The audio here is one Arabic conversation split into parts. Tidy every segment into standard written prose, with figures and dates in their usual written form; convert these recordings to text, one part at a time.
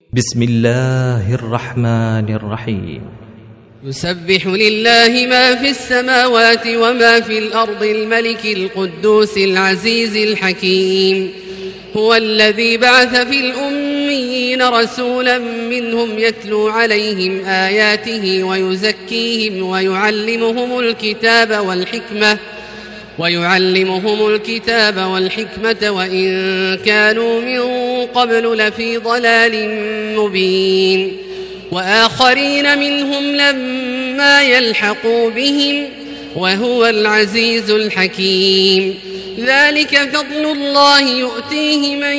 بسم الله الرحمن الرحيم. يسبح لله ما في السماوات وما في الأرض الملك القدوس العزيز الحكيم. هو الذي بعث في الأميين رسولا منهم يتلو عليهم آياته ويزكيهم ويعلمهم الكتاب والحكمة وإن كانوا من قبل لفي ضلال مبين. وآخرين منهم لما يلحقوا بهم وهو العزيز الحكيم. ذلك فضل الله يؤتيه من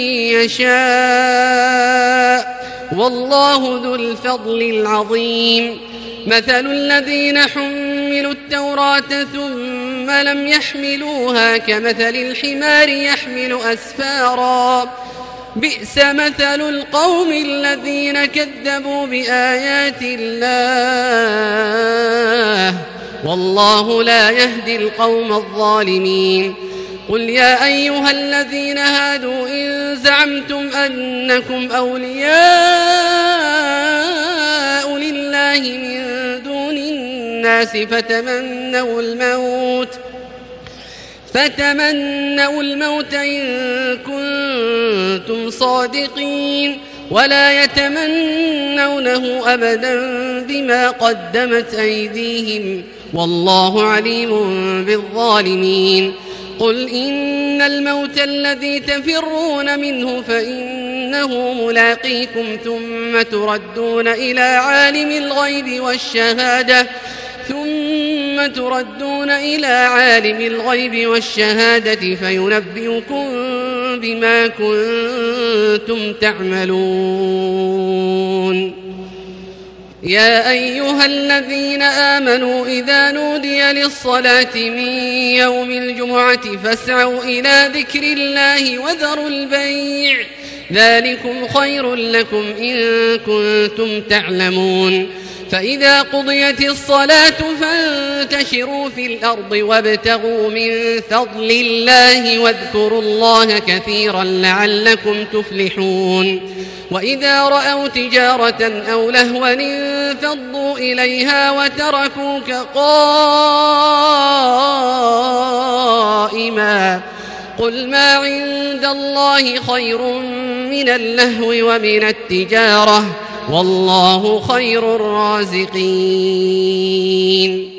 يشاء والله ذو الفضل العظيم. مثل الذين حملوا التوراة ثم لم يحملوها كمثل الحمار يحمل أسفارا بئس مثل القوم الذين كذبوا بآيات الله والله لا يهدي القوم الظالمين. قل يا أيها الذين هادوا إن زعمتم أنكم أولياء لله من دون الناس فتمنوا الموت إن كنتم صادقين ولا يتمنونه أبدا بما قدمت أيديهم والله عليم بالظالمين. قل إن الموت الذي تفرون منه فإنه ملاقيكم ثم تردون إلى عالم الغيب والشهادة فينبئكم بما كنتم تعملون. يا أيها الذين آمنوا إذا نودي للصلاة من يوم الجمعة فاسعوا إلى ذكر الله وذروا البيع ذلكم خير لكم إن كنتم تعلمون. فإذا قضيت الصلاة فانتشروا في الأرض وابتغوا من فضل الله واذكروا الله كثيرا لعلكم تفلحون. وإذا رأوا تجارة أو لهوا انفضوا إليها وتركوك قائما قل ما عند الله خير من اللهو ومن التجارة والله خير الرازقين.